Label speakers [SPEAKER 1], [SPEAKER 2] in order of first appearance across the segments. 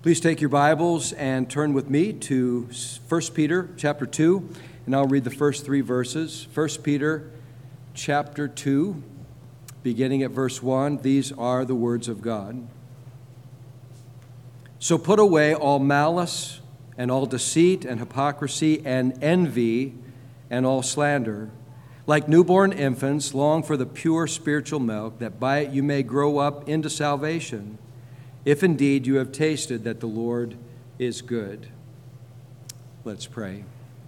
[SPEAKER 1] Please take your Bibles and turn with me to 1 Peter chapter 2, and I'll read the first three verses. 1 Peter chapter 2, beginning at verse 1, these are the words of God. So put away all malice and all deceit and hypocrisy and envy and all slander. Like newborn infants, long for the pure spiritual milk, that by it you may grow up into salvation, if indeed you have tasted that the Lord is good. Let's pray.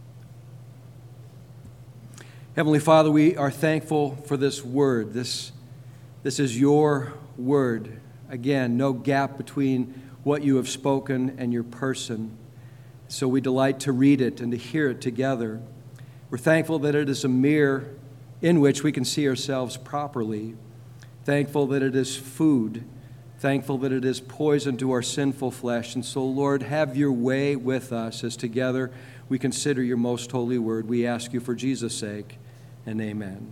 [SPEAKER 1] Heavenly Father, we are thankful for this word. This is your word. Again, no gap between what you have spoken and your person. So we delight to read it and to hear it together. We're thankful that it is a mirror in which we can see ourselves properly. Thankful that it is food. Thankful that it is poison to our sinful flesh. And so, Lord, have your way with us as together we consider your most holy word. We ask you for Jesus' sake, and amen.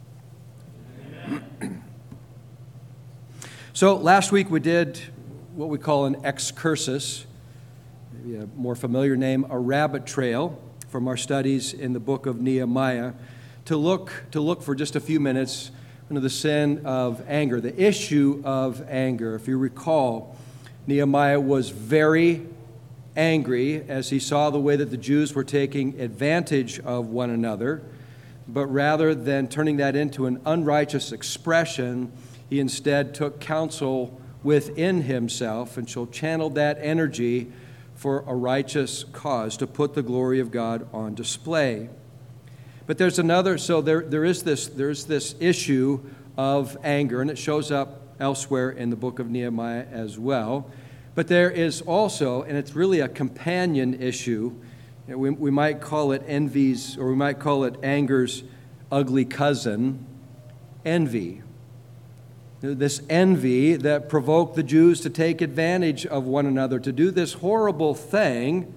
[SPEAKER 1] So last week we did what we call an excursus, maybe a more familiar name, a rabbit trail from our studies in the book of Nehemiah, to look for just a few minutes into the sin of anger, the issue of anger. If you recall, Nehemiah was very angry as he saw the way that the Jews were taking advantage of one another, but rather than turning that into an unrighteous expression, he instead took counsel within himself and so channeled that energy for a righteous cause, to put the glory of God on display. But there's another, so there's this issue of anger, and it shows up elsewhere in the book of Nehemiah as well. But there is also, and it's really a companion issue, we might call it envy's, or we might call it anger's ugly cousin, envy. This envy that provoked the Jews to take advantage of one another, to do this horrible thing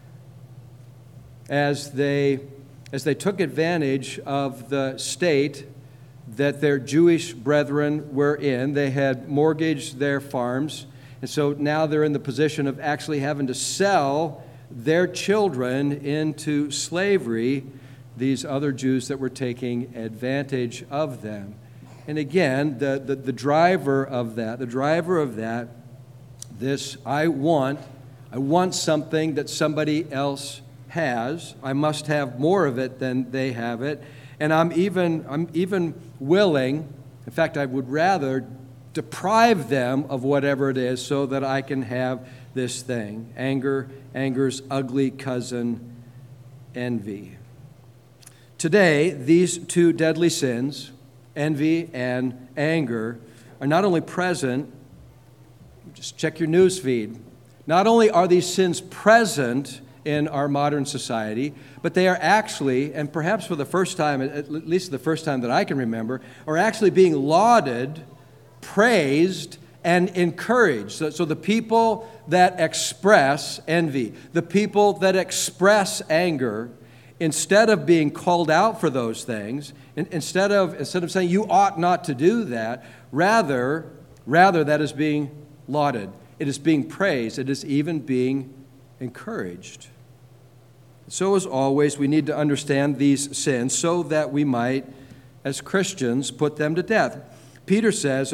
[SPEAKER 1] as they took advantage of the state that their Jewish brethren were in. They had mortgaged their farms, and so now they're in the position of actually having to sell their children into slavery, these other Jews that were taking advantage of them. And again, the driver of that, this I want something that somebody else has. I must have more of it than they have it. And I'm even willing, in fact, I would rather deprive them of whatever it is so that I can have this thing. Anger's ugly cousin, envy. Today, these two deadly sins, envy and anger, are not only present, just check your news feed, not only are these sins present in our modern society, but they are actually, and perhaps for the first time, at least the first time that I can remember, are actually being lauded, praised, and encouraged. So the people that express envy, the people that express anger, instead of being called out for those things, instead of saying you ought not to do that, rather that is being lauded. It is being praised. It is even being encouraged. So as always, we need to understand these sins so that we might, as Christians, put them to death. Peter says,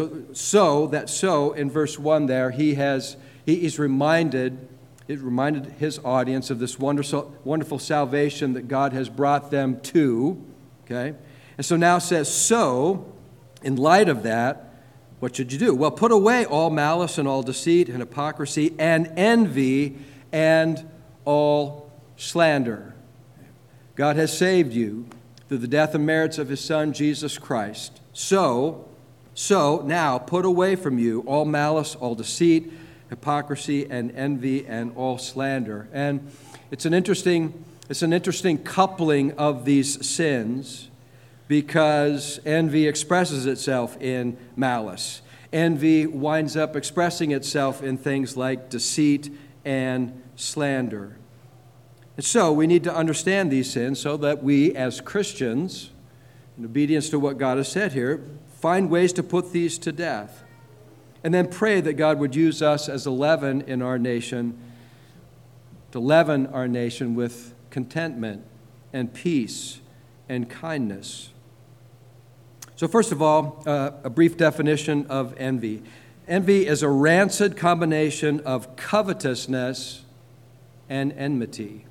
[SPEAKER 1] so in verse 1 there, he's reminded his audience of this wonderful salvation that God has brought them to. Okay? And so now says, so, in light of that, what should you do? Well, put away all malice and all deceit and hypocrisy and envy and all slander. God has saved you through the death and merits of his Son, Jesus Christ. So now put away from you all malice, all deceit, hypocrisy and envy and all slander. And it's an interesting coupling of these sins, because envy expresses itself in malice. Envy winds up expressing itself in things like deceit and slander. And so we need to understand these sins so that we as Christians, in obedience to what God has said here, find ways to put these to death. And then pray that God would use us as a leaven in our nation to leaven our nation with contentment and peace and kindness. So first of all, a brief definition of envy. Envy is a rancid combination of covetousness and enmity.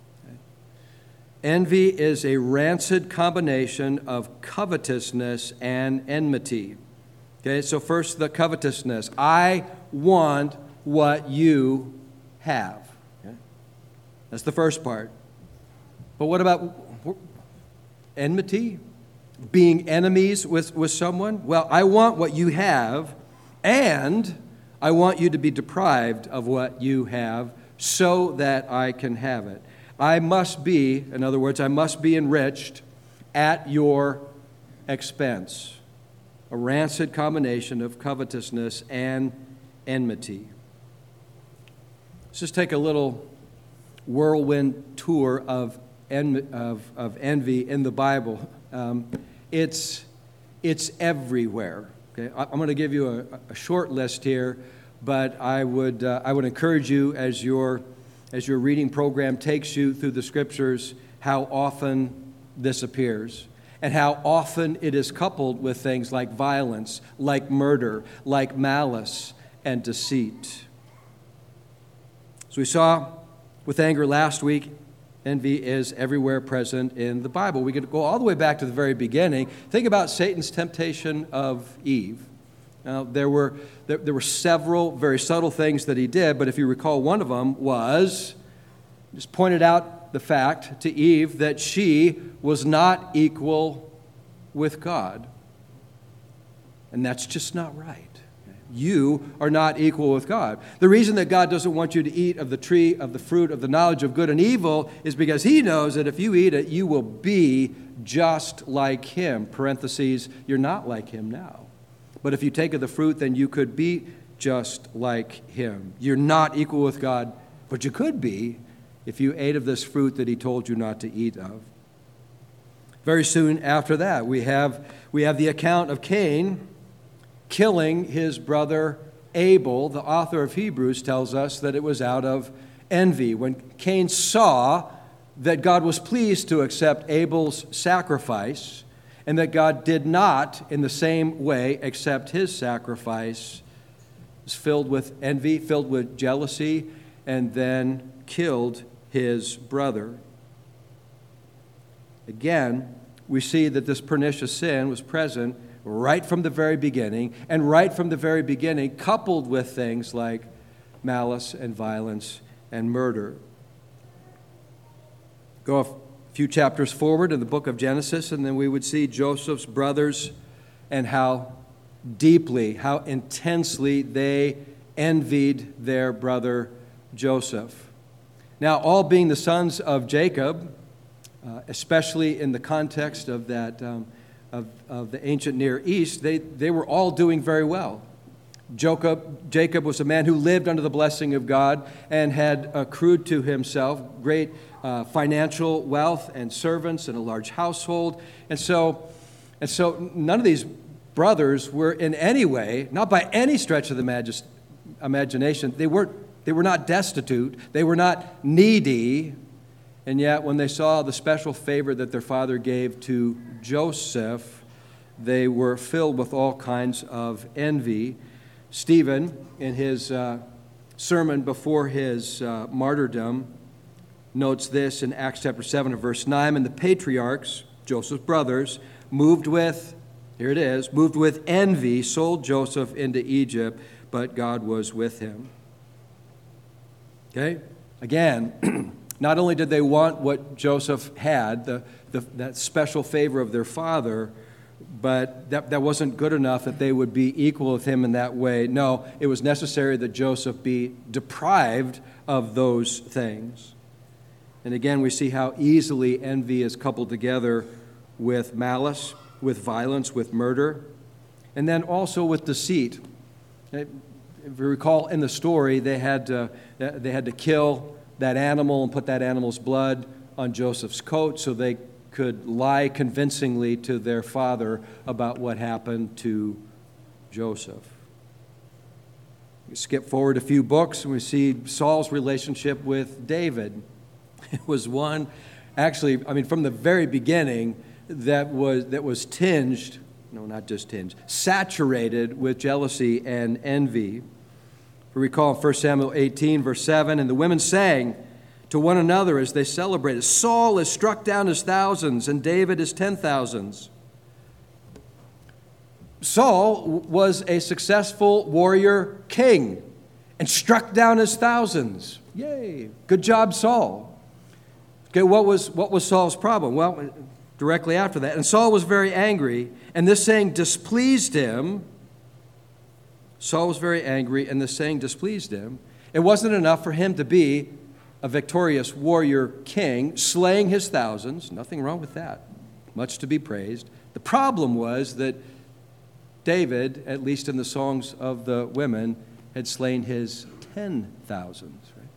[SPEAKER 1] Envy is a rancid combination of covetousness and enmity. Okay, so first the covetousness. I want what you have. Okay? That's the first part. But what about enmity? Being enemies with someone? Well, I want what you have, and I want you to be deprived of what you have so that I can have it. I must be, in other words, I must be enriched at your expense. A rancid combination of covetousness and enmity. Let's just take a little whirlwind tour of envy in the Bible. It's everywhere. Okay? I'm going to give you a short list here, but I would encourage you as your reading program takes you through the Scriptures, how often this appears and how often it is coupled with things like violence, like murder, like malice and deceit. So we saw with anger last week, envy is everywhere present in the Bible. We could go all the way back to the very beginning. Think about Satan's temptation of Eve. Now, there were several very subtle things that he did, but if you recall, one of them was, just pointed out the fact to Eve that she was not equal with God. And that's just not right. You are not equal with God. The reason that God doesn't want you to eat of the tree of the fruit of the knowledge of good and evil is because he knows that if you eat it, you will be just like him. Parentheses, you're not like him now. But if you take of the fruit, then you could be just like him. You're not equal with God, but you could be if you ate of this fruit that he told you not to eat of. Very soon after that, we have the account of Cain killing his brother Abel. The author of Hebrews tells us that it was out of envy. When Cain saw that God was pleased to accept Abel's sacrifice and that God did not, in the same way, accept his sacrifice, was filled with envy, filled with jealousy, and then killed his brother. Again, we see that this pernicious sin was present right from the very beginning, and right from the very beginning, coupled with things like malice and violence and murder. Go a few chapters forward in the book of Genesis, and then we would see Joseph's brothers and how deeply, how intensely they envied their brother Joseph. Now, all being the sons of Jacob, especially in the context of that of the ancient Near East, they were all doing very well. Jacob was a man who lived under the blessing of God and had accrued to himself great financial wealth and servants and a large household. And so none of these brothers were in any way, not by any stretch of the imagination, they were not destitute, they were not needy. And yet, when they saw the special favor that their father gave to Joseph, they were filled with all kinds of envy. Stephen, in his sermon before his martyrdom, notes this in Acts chapter 7 and verse 9, and the patriarchs, Joseph's brothers, moved with envy, sold Joseph into Egypt, but God was with him. Okay? Again, not only did they want what Joseph had, that special favor of their father, but that wasn't good enough that they would be equal with him in that way. No, it was necessary that Joseph be deprived of those things. And again, we see how easily envy is coupled together with malice, with violence, with murder, and then also with deceit. If you recall in the story, they had to kill that animal and put that animal's blood on Joseph's coat so they could lie convincingly to their father about what happened to Joseph. We skip forward a few books and we see Saul's relationship with David. It was one, actually, from the very beginning, that was tinged, no, not just tinged, saturated with jealousy and envy. We recall 1 Samuel 18, verse 7, and the women sang to one another as they celebrated, Saul has struck down his thousands, and David his 10,000s. Saul was a successful warrior king and struck down his thousands. Yay! Good job, Saul. Okay, what was Saul's problem? Well, directly after that, and Saul was very angry, and this saying displeased him. Saul was very angry, and this saying displeased him. It wasn't enough for him to be a victorious warrior king, slaying his thousands. Nothing wrong with that. Much to be praised. The problem was that David, at least in the songs of the women, had slain his 10,000s. Right?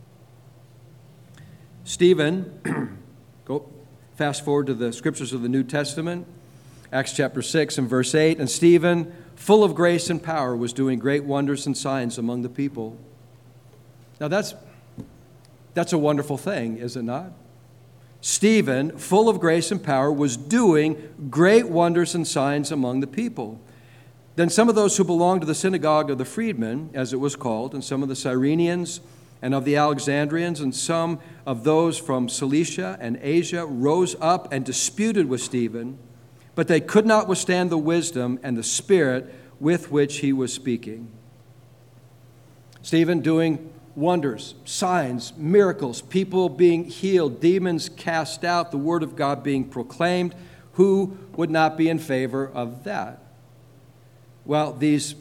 [SPEAKER 1] Stephen, go fast forward to the scriptures of the New Testament, Acts chapter 6 and verse 8, and Stephen, full of grace and power, was doing great wonders and signs among the people. Now that's a wonderful thing, is it not? Stephen, full of grace and power, was doing great wonders and signs among the people. Then some of those who belonged to the synagogue of the freedmen, as it was called, and some of the Cyrenians and of the Alexandrians, and some of those from Cilicia and Asia rose up and disputed with Stephen, but they could not withstand the wisdom and the spirit with which he was speaking. Stephen doing wonders, signs, miracles, people being healed, demons cast out, the word of God being proclaimed. Who would not be in favor of that? Well, these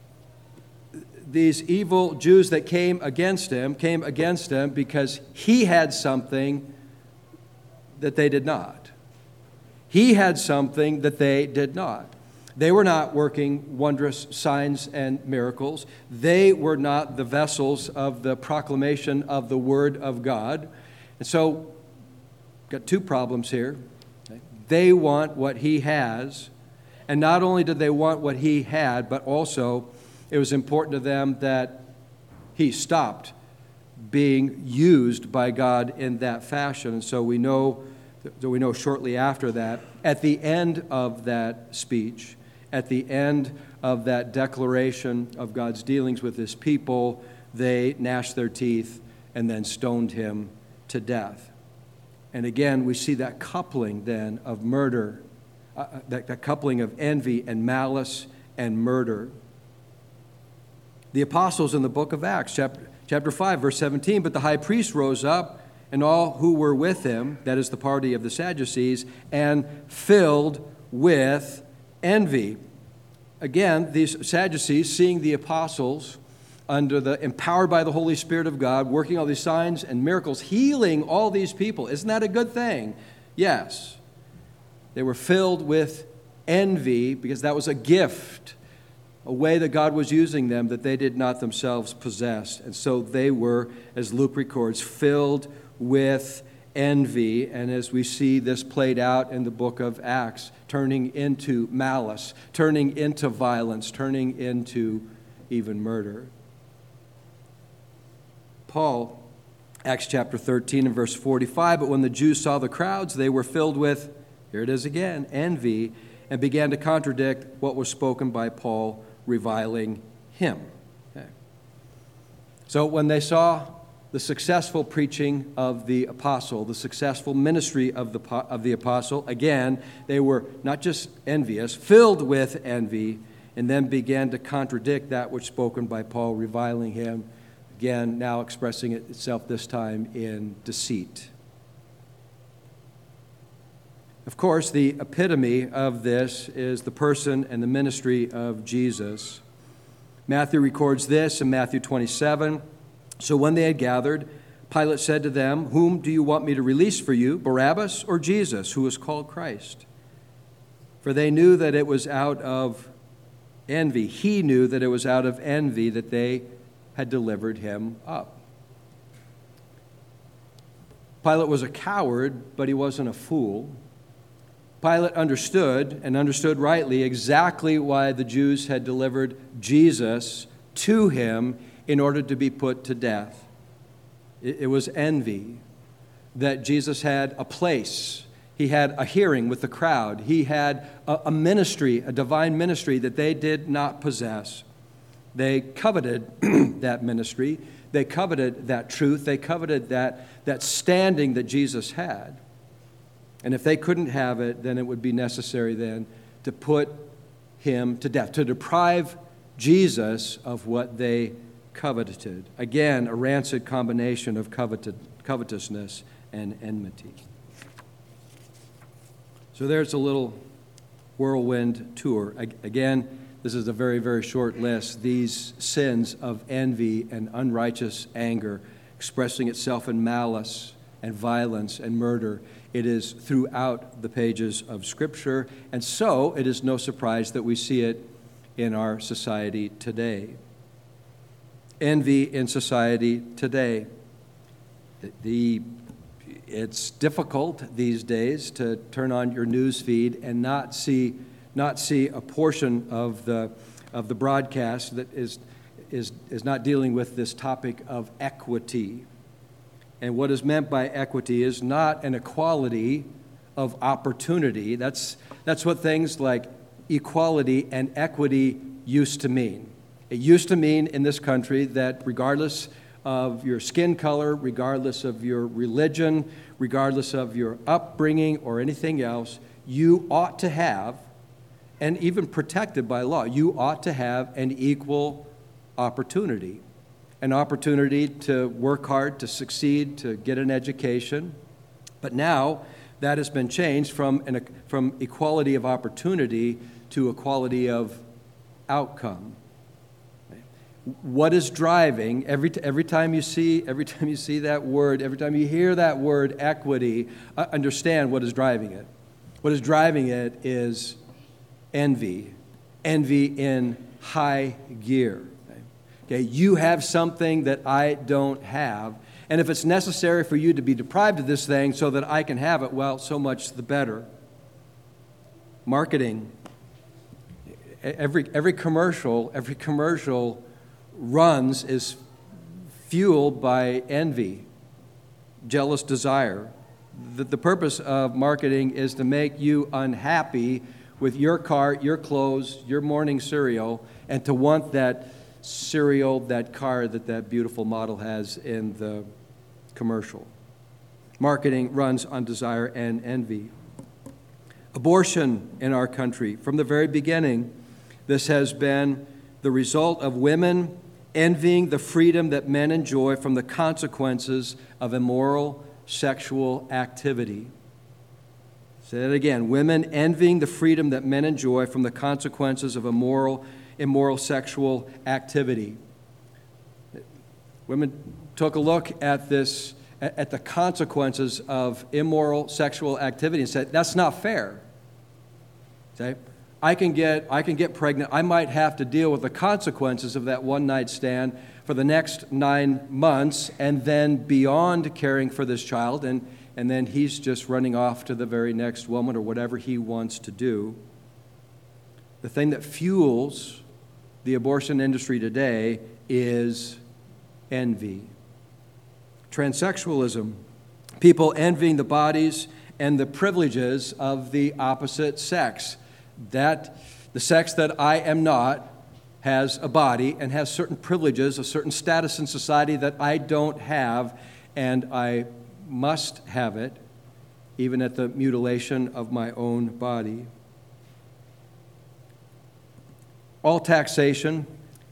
[SPEAKER 1] evil Jews that came against him because he had something that they did not. He had something that they did not. They were not working wondrous signs and miracles. They were not the vessels of the proclamation of the Word of God. And so, got two problems here. They want what he has. And not only did they want what he had, but also it was important to them that he stopped being used by God in that fashion. And so we know shortly after that, at the end of that speech, at the end of that declaration of God's dealings with his people, they gnashed their teeth and then stoned him to death. And again, we see that coupling then of murder, that coupling of envy and malice and murder. The apostles in the book of Acts, chapter 5, verse 17, but the high priest rose up and all who were with him, that is the party of the Sadducees, and filled with envy. Again, these Sadducees, seeing the apostles empowered by the Holy Spirit of God, working all these signs and miracles, healing all these people. Isn't that a good thing? Yes. They were filled with envy because that was a gift, a way that God was using them that they did not themselves possess. And so they were, as Luke records, filled with envy. And as we see this played out in the book of Acts, turning into malice, turning into violence, turning into even murder. Paul, Acts chapter 13 and verse 45, but when the Jews saw the crowds, they were filled with, here it is again, envy, and began to contradict what was spoken by Paul, reviling him. Okay. So when they saw the successful preaching of the apostle, the successful ministry of the apostle, again, they were not just envious, filled with envy, and then began to contradict that which spoken by Paul, reviling him, again, now expressing itself this time in deceit. Of course, the epitome of this is the person and the ministry of Jesus. Matthew records this in Matthew 27. So when they had gathered, Pilate said to them, "Whom do you want me to release for you, Barabbas or Jesus, who is called Christ?" For they knew that it was out of envy. He knew that it was out of envy that they had delivered him up. Pilate was a coward, but he wasn't a fool. Pilate understood, and understood rightly, exactly why the Jews had delivered Jesus to him in order to be put to death. It was envy that Jesus had a place. He had a hearing with the crowd. He had a ministry, a divine ministry that they did not possess. They coveted that ministry. They coveted that truth. They coveted that standing that Jesus had. And if they couldn't have it, then it would be necessary then to put him to death, to deprive Jesus of what they coveted. Again, a rancid combination of covetousness and enmity. So there's a little whirlwind tour. Again, this is a very, very short list. These sins of envy and unrighteous anger, expressing itself in malice and violence and murder, it is throughout the pages of Scripture, and so it is no surprise that we see it in our society today. Envy in society today. It's difficult these days to turn on your news feed and not see a portion of the broadcast that is not dealing with this topic of equity. And what is meant by equity is not an equality of opportunity. That's what things like equality and equity used to mean. It used to mean in this country that regardless of your skin color, regardless of your religion, regardless of your upbringing or anything else, you ought to have, and even protected by law, you ought to have an equal opportunity. An opportunity to work hard, to succeed, to get an education. But now that has been changed from equality of opportunity to equality of outcome. What is driving every time you see that word, every time you hear that word equity, understand what is driving it. What is driving it is envy in high gear. Okay, you have something that I don't have, and if it's necessary for you to be deprived of this thing so that I can have it, well, so much the better. Marketing. Every commercial runs is fueled by envy, jealous desire. The purpose of marketing is to make you unhappy with your car, your clothes, your morning cereal, and to want that cereal, that car that beautiful model has in the commercial. Marketing runs on desire and envy. Abortion in our country. From the very beginning, this has been the result of women envying the freedom that men enjoy from the consequences of immoral sexual activity. Say that again. Women envying the freedom that men enjoy from the consequences of immoral sexual activity. Women took a look at this, at the consequences of immoral sexual activity and said, that's not fair. Okay? I can get pregnant. I might have to deal with the consequences of that one-night stand for the next 9 months and then beyond caring for this child, and then he's just running off to the very next woman or whatever he wants to do. The thing that fuels the abortion industry today is envy. Transsexualism, people envying the bodies and the privileges of the opposite sex. That the sex that I am not has a body and has certain privileges, a certain status in society that I don't have, and I must have it, even at the mutilation of my own body. All taxation,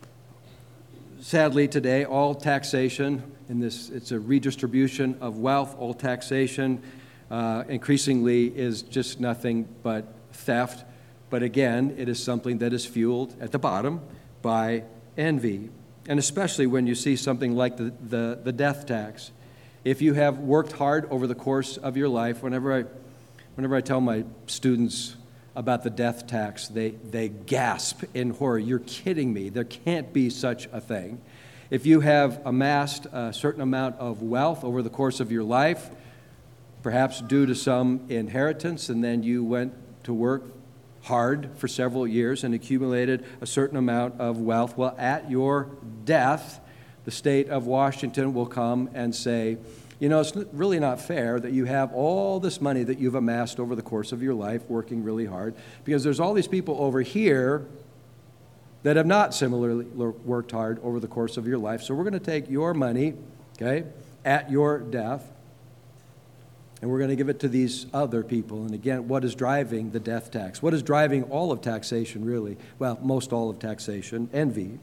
[SPEAKER 1] sadly today, all taxation in this, it's a redistribution of wealth. All taxation increasingly is just nothing but theft. But again, it is something that is fueled at the bottom by envy. And especially when you see something like the death tax. If you have worked hard over the course of your life, whenever I tell my students about the death tax, they gasp in horror. You're kidding me. There can't be such a thing. If you have amassed a certain amount of wealth over the course of your life, perhaps due to some inheritance, and then you went to work hard for several years and accumulated a certain amount of wealth. Well, at your death, the state of Washington will come and say, you know, it's really not fair that you have all this money that you've amassed over the course of your life working really hard, because there's all these people over here that have not similarly worked hard over the course of your life. So we're going to take your money, okay, at your death, and we're going to give it to these other people. And again, what is driving the death tax? What is driving all of taxation, really? Well, most all of taxation: envy.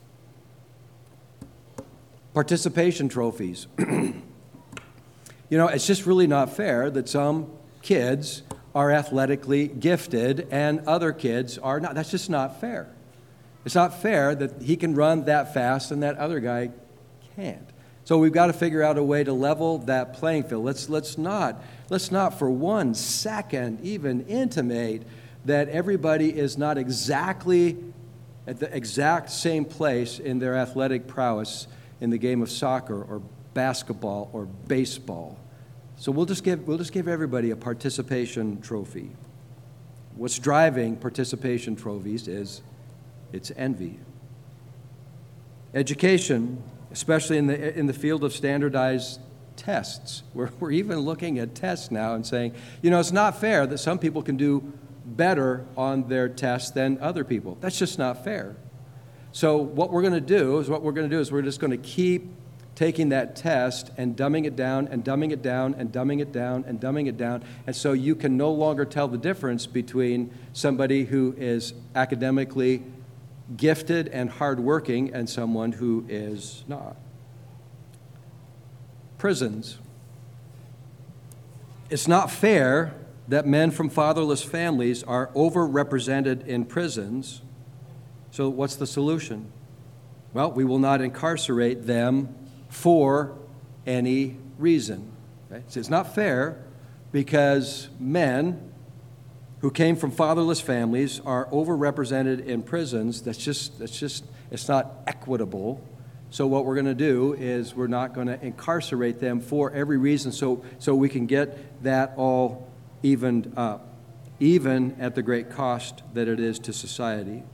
[SPEAKER 1] Participation trophies. You know, it's just really not fair that some kids are athletically gifted and other kids are not. That's just not fair. It's not fair that he can run that fast and that other guy can't. So we've got to figure out a way to level that playing field. Let's not for 1 second even intimate that everybody is not exactly at the exact same place in their athletic prowess in the game of soccer or basketball or baseball. So we'll just give everybody a participation trophy. What's driving participation trophies is it's envy. Education, especially in the field of standardized tests. We're even looking at tests now and saying, you know, it's not fair that some people can do better on their tests than other people. That's just not fair. So what we're going to do is we're just going to keep taking that test and dumbing it down and dumbing it down and dumbing it down and dumbing it down. And so you can no longer tell the difference between somebody who is academically gifted and hardworking and someone who is not. Prisons. It's not fair that men from fatherless families are overrepresented in prisons. So what's the solution? Well, we will not incarcerate them for any reason. Okay? So it's not fair because men who came from fatherless families are overrepresented in prisons. It's not equitable. So what we're going to do is we're not going to incarcerate them for every reason so we can get that all evened up, even at the great cost that it is to society.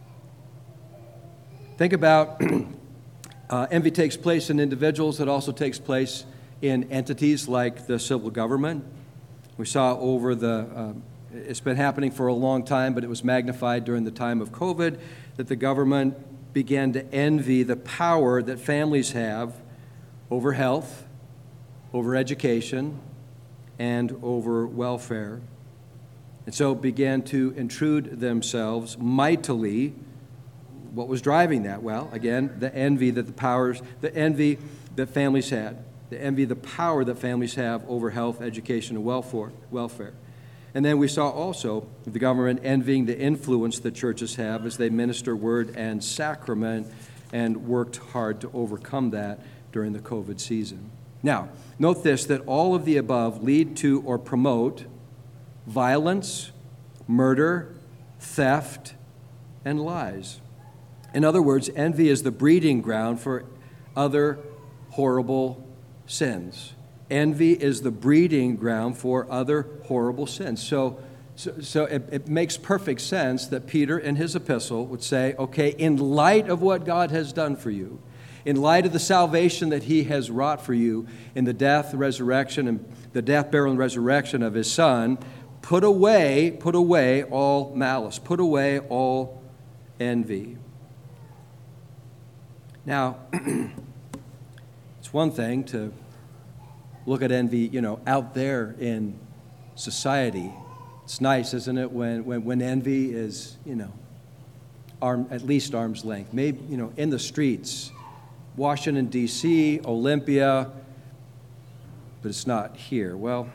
[SPEAKER 1] Think about envy takes place in individuals. It also takes place in entities like the civil government. We saw over it's been happening for a long time, but it was magnified during the time of COVID, that the government began to envy the power that families have over health, over education, and over welfare. And so began to intrude themselves mightily. What was driving that? Well, again, the envy that families had, the envy, the power that families have over health, education, and welfare. And then we saw also the government envying the influence that churches have as they minister word and sacrament, and worked hard to overcome that during the COVID season. Now, note this, that all of the above lead to or promote violence, murder, theft, and lies. In other words, envy is the breeding ground for other horrible sins. Envy is the breeding ground for other horrible sins. So it makes perfect sense that Peter in his epistle would say, okay, in light of what God has done for you, in light of the salvation that he has wrought for you in the death, resurrection, and the death, burial, and resurrection of his Son, put away all malice, put away all envy. Now, it's one thing to look at envy, out there in society. It's nice, isn't it, when envy is, at least arm's length. Maybe, in the streets, Washington, D.C., Olympia, but it's not here. Well,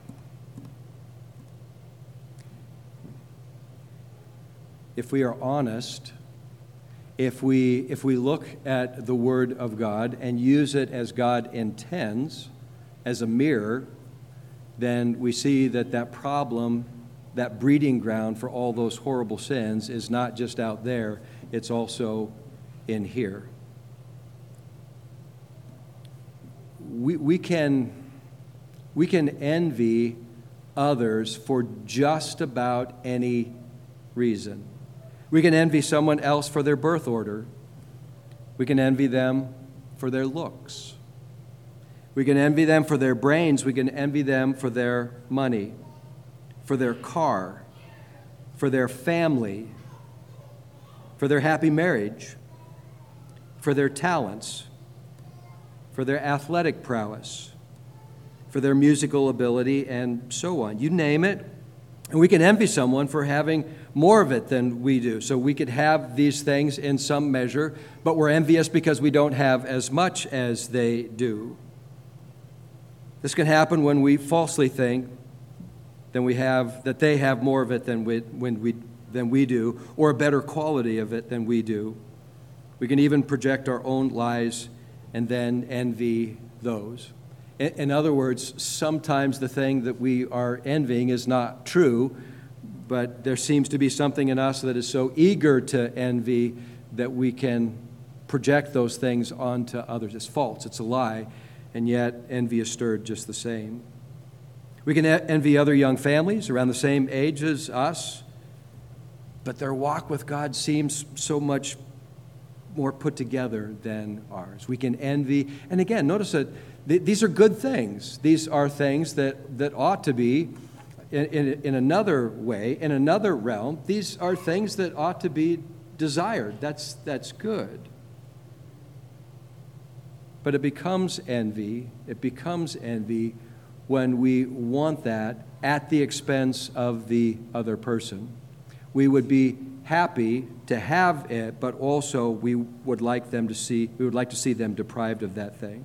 [SPEAKER 1] if we are honest, if we look at the Word of God and use it as God intends, as a mirror, then we see that problem, that breeding ground for all those horrible sins is not just out there, it's also in here. We can envy others for just about any reason. We can envy someone else for their birth order. We can envy them for their looks. We can envy them for their brains. We can envy them for their money, for their car, for their family, for their happy marriage, for their talents, for their athletic prowess, for their musical ability, and so on. You name it. And we can envy someone for having more of it than we do. So we could have these things in some measure, but we're envious because we don't have as much as they do. This can happen when we falsely think that they have more of it than we do, or a better quality of it than we do. We can even project our own lies and then envy those. In other words, sometimes the thing that we are envying is not true, but there seems to be something in us that is so eager to envy that we can project those things onto others. It's false, it's a lie, and yet envy is stirred just the same. We can envy other young families around the same age as us, but their walk with God seems so much more put together than ours. We can envy, and again, notice that these are good things. These are things that ought to be, in another way, in another realm, these are things that ought to be desired. That's good. But it becomes envy when we want that at the expense of the other person. We would be happy to have it, but also we would like to see them deprived of that thing.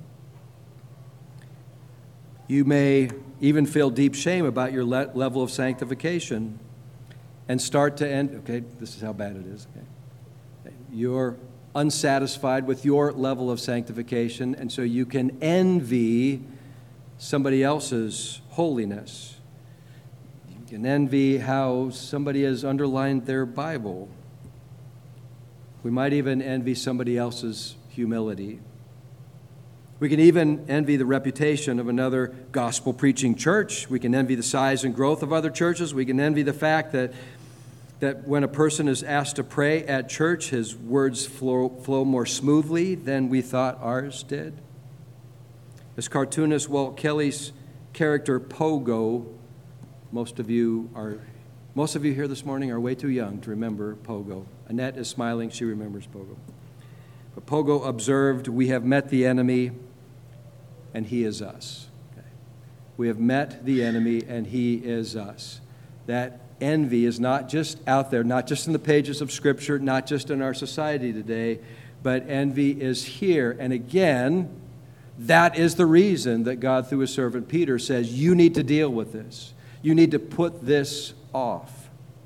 [SPEAKER 1] You may even feel deep shame about your level of sanctification and start to okay, this is how bad it is. Okay. You're unsatisfied with your level of sanctification, and so you can envy somebody else's holiness. You can envy how somebody has underlined their Bible. We might even envy somebody else's humility. We can even envy the reputation of another gospel-preaching church. We can envy the size and growth of other churches. We can envy the fact that when a person is asked to pray at church, his words flow more smoothly than we thought ours did. As cartoonist Walt Kelly's character Pogo, most of you here this morning are way too young to remember Pogo. Annette is smiling, she remembers Pogo. But Pogo observed, "We have met the enemy, and he is us." Okay. We have met the enemy, and he is us. That envy is not just out there, not just in the pages of Scripture, not just in our society today, but envy is here. And again, that is the reason that God, through his servant Peter, says, you need to deal with this. You need to put this off.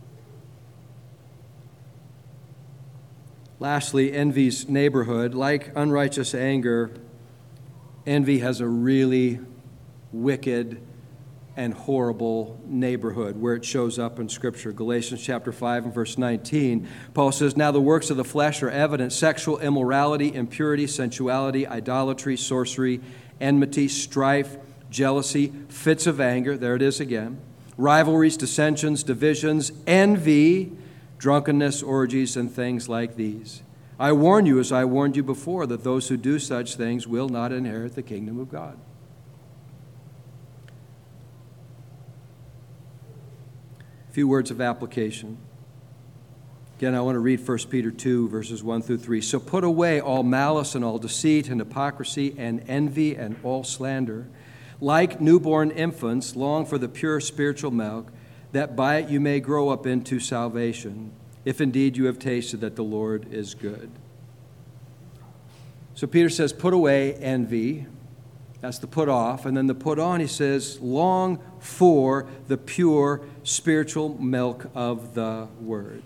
[SPEAKER 1] Lastly, envy's neighborhood. Like unrighteous anger, envy has a really wicked and horrible neighborhood where it shows up in Scripture. Galatians chapter 5 and verse 19, Paul says, "Now the works of the flesh are evident: sexual immorality, impurity, sensuality, idolatry, sorcery, enmity, strife, jealousy, fits of anger," there it is again, "rivalries, dissensions, divisions, envy, drunkenness, orgies, and things like these. I warn you, as I warned you before, that those who do such things will not inherit the kingdom of God." A few words of application. Again, I want to read 1 Peter 2, verses 1 through 3. "So put away all malice and all deceit and hypocrisy and envy and all slander. Like newborn infants, long for the pure spiritual milk, that by it you may grow up into salvation, if indeed you have tasted that the Lord is good." So Peter says, put away envy. That's the put off. And then the put on, he says, long for the pure spiritual milk of the Word.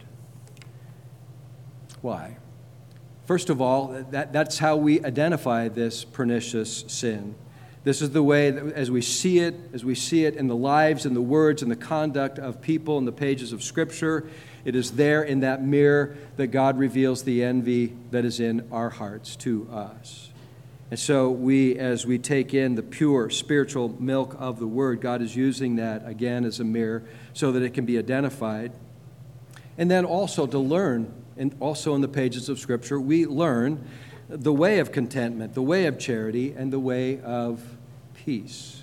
[SPEAKER 1] Why? First of all, that's how we identify this pernicious sin. This is the way that as we see it in the lives and the words and the conduct of people in the pages of Scripture, it is there in that mirror that God reveals the envy that is in our hearts to us. And so as we take in the pure spiritual milk of the Word, God is using that again as a mirror so that it can be identified. And then also to learn, and also in the pages of Scripture, we learn the way of contentment, the way of charity, and the way of peace.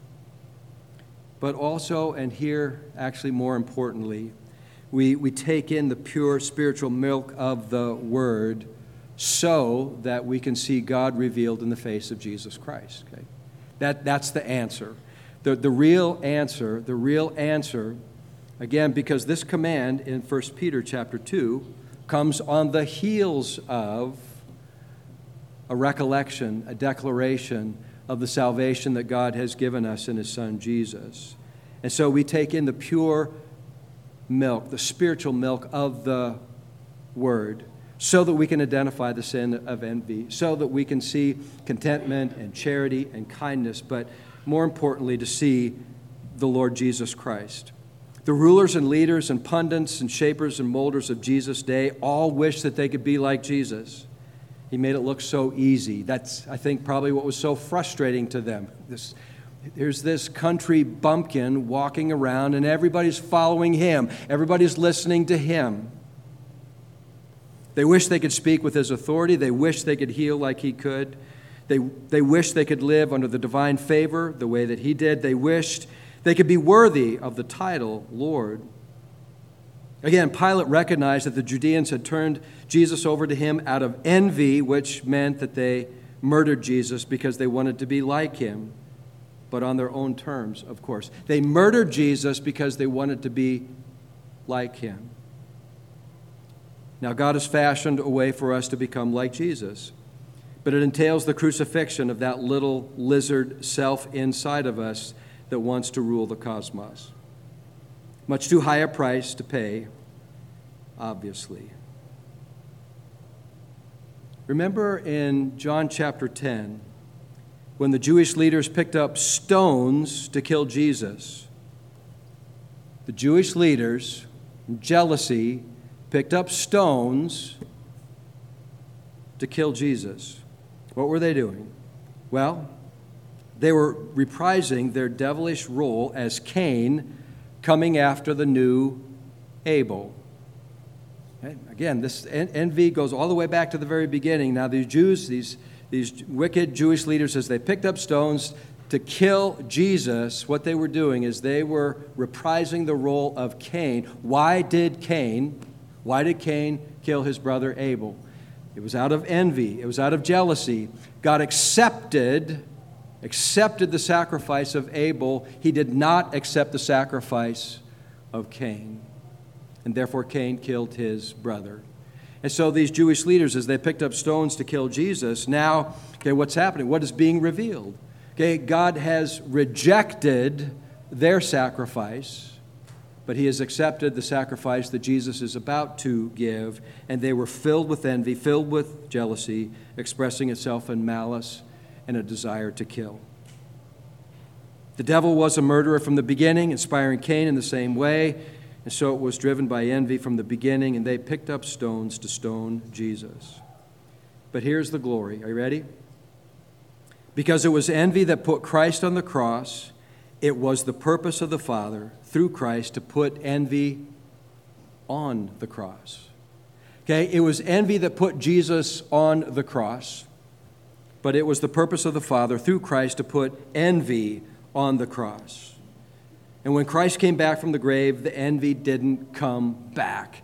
[SPEAKER 1] But also, and here actually more importantly, we take in the pure spiritual milk of the Word so that we can see God revealed in the face of Jesus Christ. Okay? That's the answer. The real answer, again, because this command in 1 Peter chapter 2 comes on the heels of a recollection, a declaration of the salvation that God has given us in His Son Jesus. And so we take in the pure milk, the spiritual milk of the Word, so that we can identify the sin of envy, so that we can see contentment and charity and kindness, but more importantly, to see the Lord Jesus Christ. The rulers and leaders and pundits and shapers and molders of Jesus' day all wish that they could be like Jesus. He made it look so easy. That's, I think, probably what was so frustrating to them. Here's this country bumpkin walking around, and everybody's following him. Everybody's listening to him. They wish they could speak with his authority. They wish they could heal like he could. They wish they could live under the divine favor the way that he did. They wished they could be worthy of the title Lord. Again, Pilate recognized that the Judeans had turned Jesus over to him out of envy, which meant that they murdered Jesus because they wanted to be like him, but on their own terms, of course. They murdered Jesus because they wanted to be like him. Now, God has fashioned a way for us to become like Jesus, but it entails the crucifixion of that little lizard self inside of us that wants to rule the cosmos. Much too high a price to pay, obviously. Remember in John chapter 10, when the Jewish leaders picked up stones to kill Jesus. The Jewish leaders, in jealousy, picked up stones to kill Jesus. What were they doing? Well, they were reprising their devilish role as Cain coming after the new Abel. Okay? Again, this envy goes all the way back to the very beginning. Now, these Jews, these wicked Jewish leaders, as they picked up stones to kill Jesus, what they were doing is they were reprising the role of Cain. Why did Cain kill his brother Abel? It was out of envy. It was out of jealousy. God accepted the sacrifice of Abel. He did not accept the sacrifice of Cain. And therefore Cain killed his brother. And so these Jewish leaders, as they picked up stones to kill Jesus, now, what's happening? What is being revealed? God has rejected their sacrifice, but he has accepted the sacrifice that Jesus is about to give, and they were filled with envy, filled with jealousy, expressing itself in malice and a desire to kill. The devil was a murderer from the beginning, inspiring Cain in the same way, and so it was driven by envy from the beginning, and they picked up stones to stone Jesus. But here's the glory. Are you ready? Because it was envy that put Christ on the cross, it was the purpose of the Father, through Christ, to put envy on the cross. It was envy that put Jesus on the cross, but it was the purpose of the Father, through Christ, to put envy on the cross. And when Christ came back from the grave, the envy didn't come back.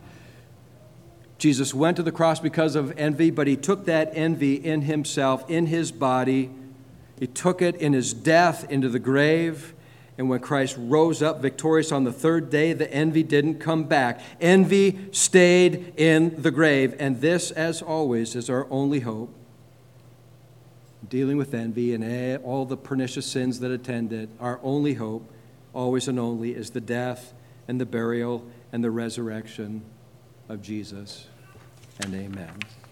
[SPEAKER 1] Jesus went to the cross because of envy, but he took that envy in himself, in his body. He took it in his death into the grave. And when Christ rose up victorious on the third day, the envy didn't come back. Envy stayed in the grave. And this, as always, is our only hope. Dealing with envy and all the pernicious sins that attend it, our only hope, always and only, is the death and the burial and the resurrection of Jesus. And amen.